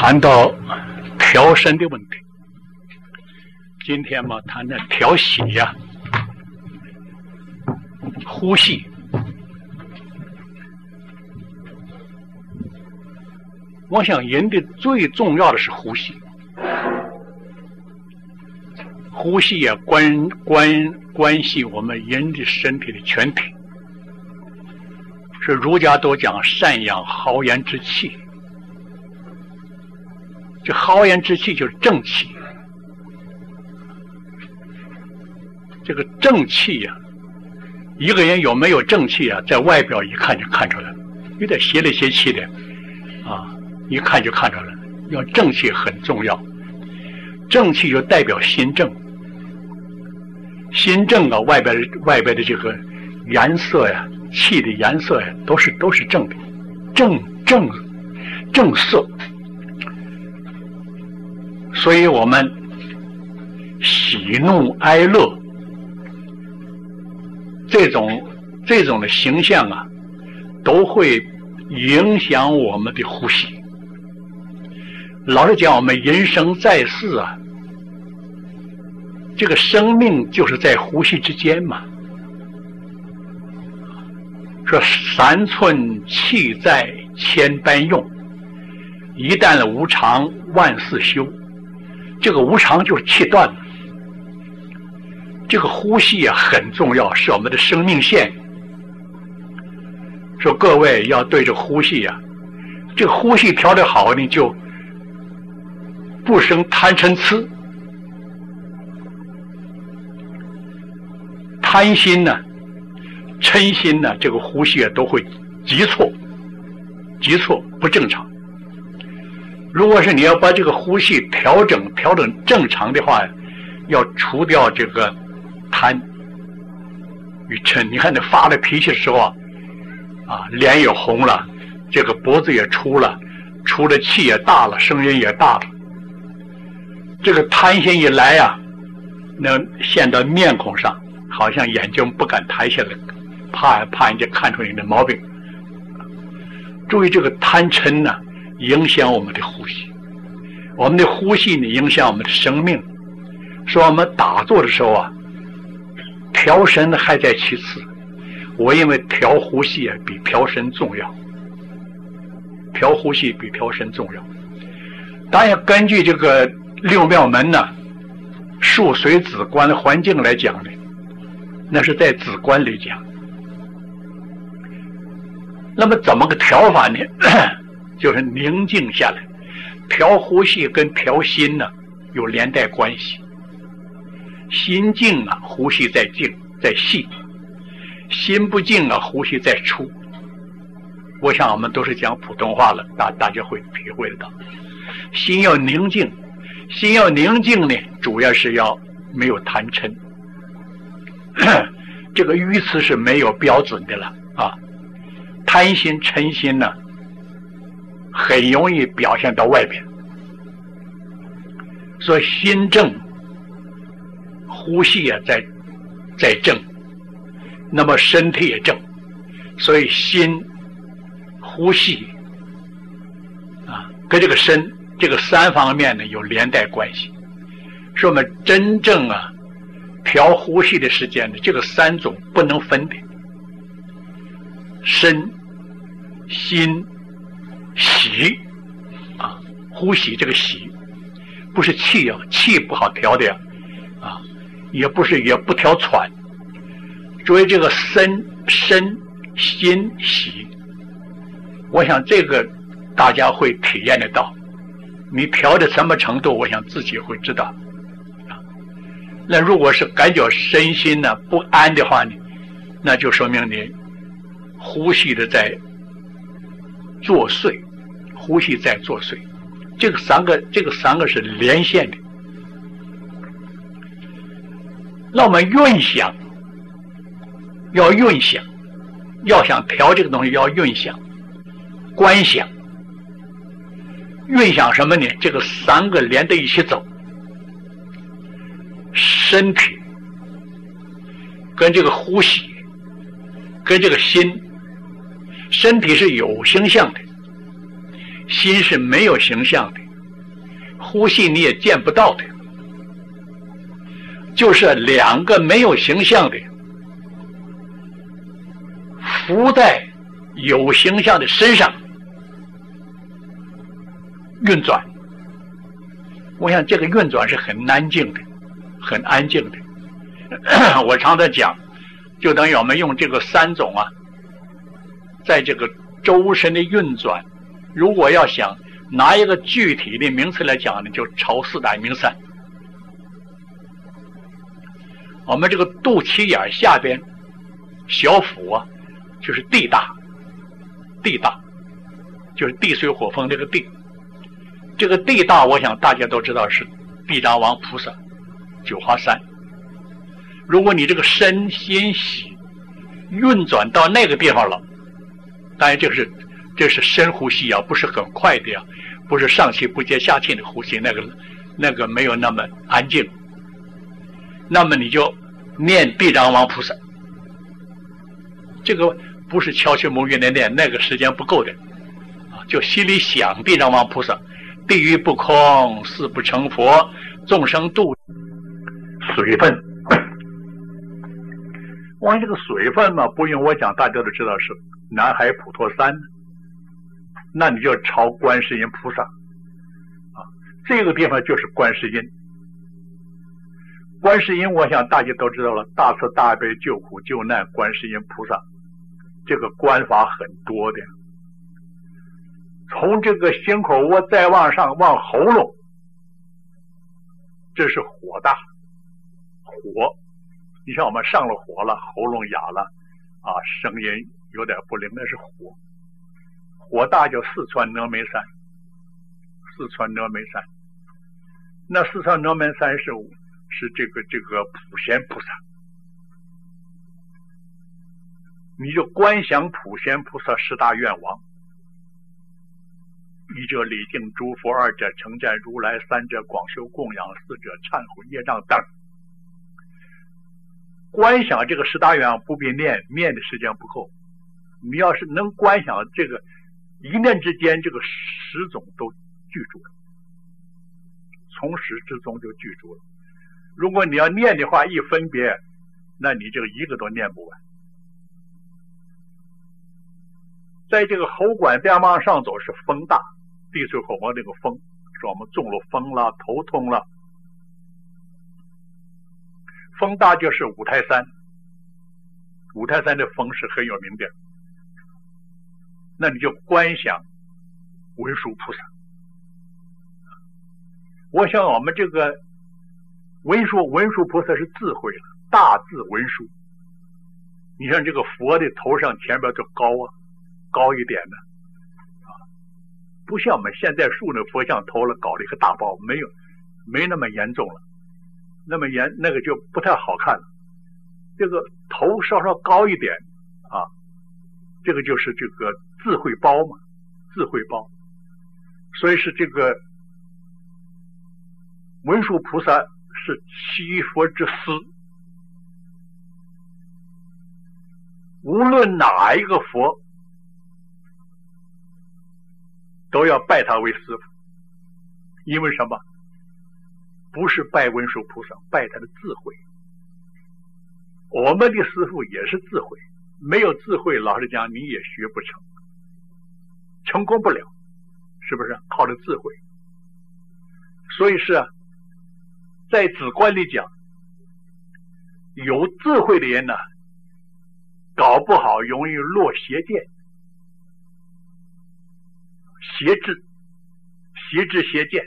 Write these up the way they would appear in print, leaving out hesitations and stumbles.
谈到调身的问题，今天嘛谈的调息呀、呼吸。我想人的最重要的是呼吸，呼吸也关系我们人的身体的全体。是儒家都讲赡养豪言之气，这豪言之气就是正气。这个正气呀、一个人有没有正气啊，在外表一看就看出来了，有点邪里邪气的啊，一看就看出来了。要正气很重要，正气就代表心正，心正啊，外边的这个颜色呀、气的颜色呀，都是正的，正色。所以我们喜怒哀乐这种的形象啊，都会影响我们的呼吸。老实讲，我们人生在世啊，这个生命就是在呼吸之间嘛。说3寸气在千般用，一旦无常万事休。这个无常就是气断了。这个呼吸啊很重要，是我们的生命线。说各位要对着呼吸啊，这个呼吸调得好呢，就不生贪嗔痴。贪心呢、嗔心呢，这个呼吸啊都会急错不正常。如果是你要把这个呼吸调整正常的话，要除掉这个贪与嗔。你看你发了脾气的时候啊，脸也红了，这个脖子也出了气也大了，声音也大了。这个贪心一来啊，那现到面孔上，好像眼睛不敢抬起来，怕人家看出你的毛病。注意这个贪嗔呢，影响我们的呼吸，我们的呼吸呢影响我们的生命。说我们打坐的时候啊，调神还在其次，我认为调呼吸啊比调神重要，调呼吸比调神重要。当然根据这个六妙门呢，数水子观的环境来讲呢，那是在子观里讲。那么怎么个调法呢？就是宁静下来。调呼吸跟调心呢有连带关系。心静啊，呼吸在静在细；心不静啊，呼吸在粗。我想我们都是讲普通话了，大家会体会得到。心要宁静，心要宁静呢，主要是要没有贪嗔。这个语词是没有标准的了啊。贪心嗔心呢，很容易表现到外边。所以心正，呼吸也在正，那么身体也正。所以心呼吸啊，跟这个身这个3方面呢有连带关系。是我们真正啊调呼吸的时间呢，这个3种不能分的。身、心、息啊，呼吸这个息不是气啊，气不好调的啊，也不调喘。所以这个身、心、息，我想这个大家会体验得到。你调的什么程度，我想自己会知道。那如果是感觉身心呢不安的话呢，那就说明你呼吸的在作祟，呼吸在作祟。这个三个是连线的。那我们运想，要想调这个东西，要运想、观想。运想什么呢？这个3个连在一起走，身体跟这个呼吸跟这个心。身体是有形象的，心是没有形象的。 呼吸你也见不到的，就是两个没有形象的浮在有形象的身上运转。我想这个运转是很安静的，很安静的。我常常讲，就等于我们用这个三种在这个周身的运转，如果要想拿一个具体的名词来讲呢，就朝四大名山。我们这个肚脐眼下边小腹就是地大，地大就是地水火风这个地。这个地大我想大家都知道是地藏王菩萨九华山。如果你这个身心喜运转到那个地方了，当然这是深呼吸不是很快的不是上气不接下气的呼吸，那个没有那么安静。那么你就念地藏王菩萨，这个不是敲曲蒙韵的念，那个时间不够的就心里想地藏王菩萨，地狱不空，誓不成佛，众生度水分。关于这个水分嘛，不用我讲，大家都知道是南海普陀山。那你就朝观世音菩萨这个地方就是观世音。观世音我想大家都知道了，大慈大悲救苦救难观世音菩萨，这个观法很多的，从这个心口窝再往上往喉咙，这是火大火。你像我们上了火了，喉咙哑了声音有点不灵，那是火。火大叫四川峨眉山，四川峨眉山。那四川峨眉山是这个普贤菩萨，你就观想普贤菩萨十大愿望：一者礼敬诸佛，二者称赞如来，三者广修供养，四者忏悔业障等。观想这个十大愿望不必念的时间不够，你要是能观想这个一念之间，这个十种都具足了，从始至终就具足了。如果你要念的话，一分别，那你这个一个都念不完。在这个喉管边往上走是风大，地水火风这个风，说我们中了风了，头痛了。风大就是五台山，五台山的风是很有名的。那你就观想文殊菩萨。我想我们这个文殊菩萨是智慧了，大智文殊。你像这个佛的头上前边就高一点的不像我们现在竖的佛像头了搞了一个大包，没那么严重了，那个就不太好看了。这个头稍稍高一点这个就是这个智慧包嘛，智慧包。所以是这个文殊菩萨是七佛之师，无论哪一个佛都要拜他为师父。因为什么？不是拜文殊菩萨，拜他的智慧。我们的师父也是智慧，没有智慧，老实讲你也学不成，成功不了，是不是？靠着智慧。所以是在止观里讲，有智慧的人呢，搞不好容易落邪见，邪知邪见。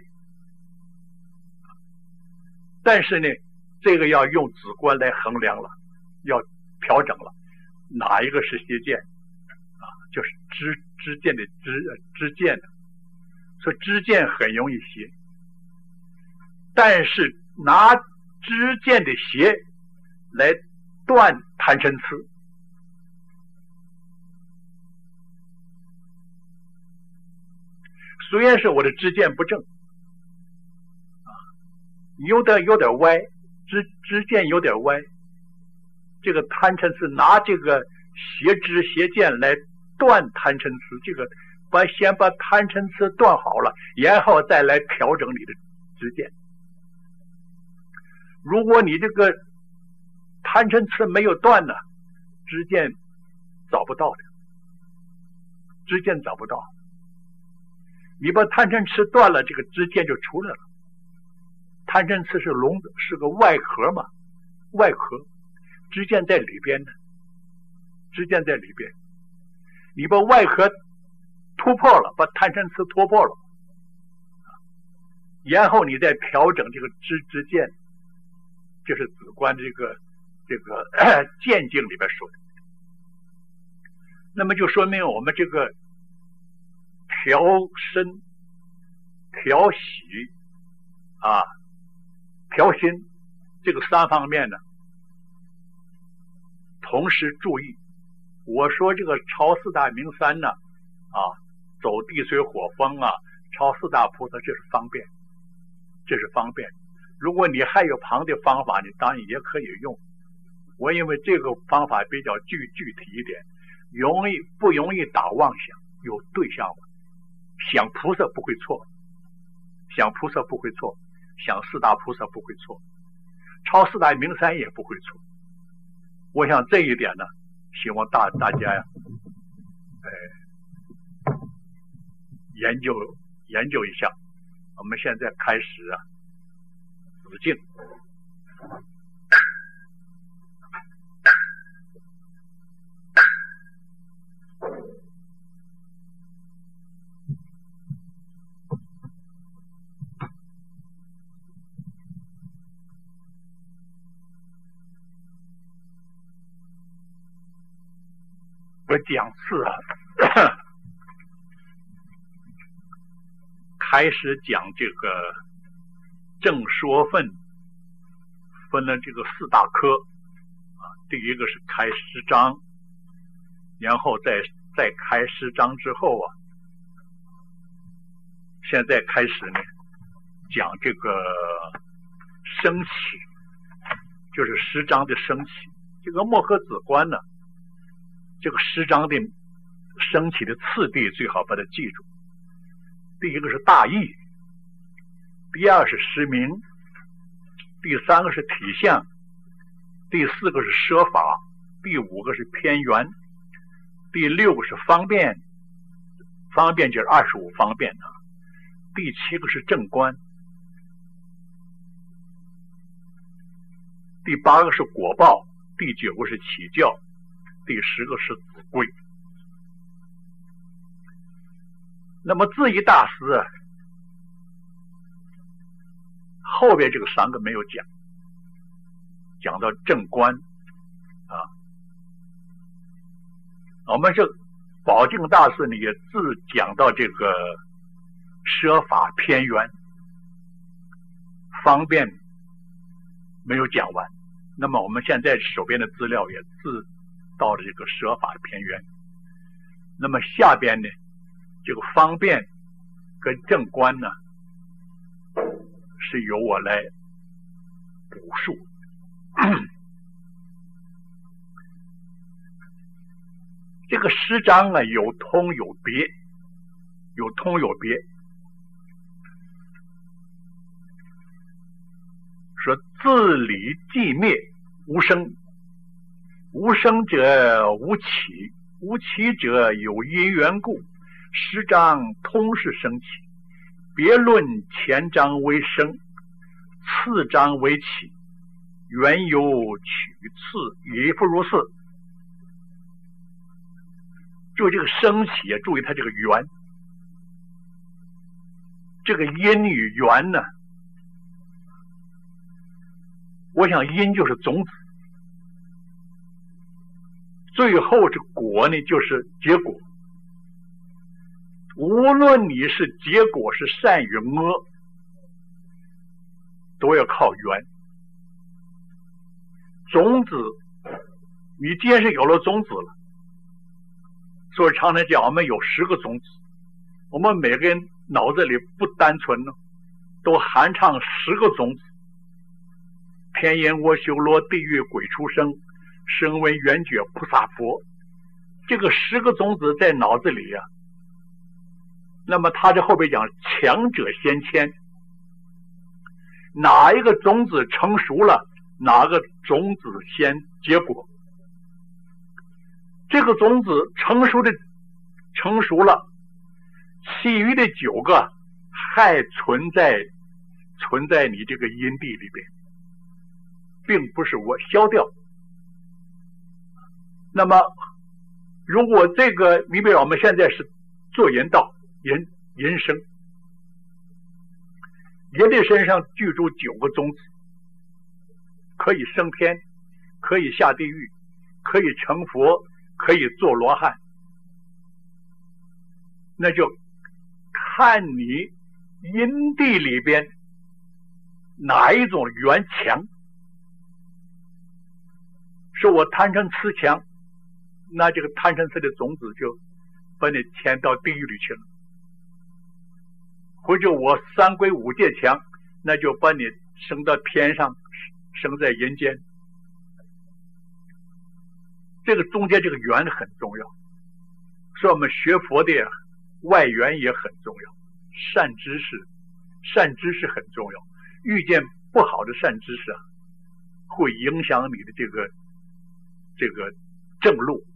但是呢，这个要用止观来衡量了，要调整了，哪一个是邪见就是知见的知见的，所以知见很容易邪。但是拿知见的邪来断贪嗔痴，虽然是我的知见不正有点歪，知见有点歪，这个贪嗔痴拿这个邪知邪见来断贪嗔痴，这个先把贪嗔痴断好了，然后再来调整你的知见。如果你这个贪嗔痴没有断呢，知见找不到的，知见找不到。你把贪嗔痴断了，这个知见就出来了。贪嗔痴是笼子，是个外壳嘛，外壳，知见在里边呢，知见在里边。你把外壳突破了，把贪嗔痴突破了，然后你再调整这个知见，就是子观这个见经里边说的。那么就说明我们这个调身、调喜调心这个三方面呢，同时注意。我说这个超四大名三呢，走地水火风超四大菩萨，这是方便，这是方便。如果你还有旁的方法，你当然也可以用。我因为这个方法比较具体一点，不容易打妄想，有对象吧。想菩萨不会错，想菩萨不会错，想四大菩萨不会错，超四大名三也不会错。我想这一点呢，希望大家呀，研究一下。我们现在开始子敬。我讲次开始讲这个正说分了这个四大科第一个是开十章，然后再开十章之后现在开始呢讲这个升起，就是十章的升起。这个摩诃子观呢，这个十章的升起的次第最好把它记住。第一个是大义，第二是实名，第三个是体相，第四个是摄法，第五个是偏圆，第六个是方便，方便就是25方便第七个是正观，第八个是果报，第九个是起教，第10个是子规。那么智义大师后边这个3个没有讲到正观我们这宝镜大师呢也自讲到这个摄法偏圆，方便没有讲完。那么我们现在手边的资料也自到了这个摄法偏圆。那么下边呢，这个方便跟正观呢，是由我来补述。这个十章有通有别，有通有别。说自理寂灭无生，无生者无起，无起者有因缘故。十章通是生起，别论前章为生，次章为起，缘由取次，也不如是。注意这个生起，也注意它这个缘，这个因与缘呢，我想因就是种子，最后这果呢就是结果。无论你是结果是善与恶，都要靠缘。种子，你既然是有了种子了，所以常常讲我们有10个种子，我们每个人脑子里不单纯呢，都含唱10个种子。天阎罗修罗地狱鬼畜生，声闻缘觉菩萨佛，这个10个种子在脑子里那么他这后边讲强者先迁， 哪一个种子成熟了，哪个种子先结果。这个种子成熟了，其余的9个还存在你这个阴地里边，并不是我消掉。那么如果这个，你比如我们现在是做人道人生，人的身上居住9个种子，可以升天，可以下地狱，可以成佛，可以做罗汉。那就看你阴地里边哪一种缘强。说我贪嗔痴强，那这个贪嗔痴的种子就把你牵到地狱里去了。或者我三归五戒强，那就把你升到天上，升在人间。这个中间这个缘很重要，所以我们学佛的外缘也很重要，善知识很重要。遇见不好的善知识会影响你的这个正路。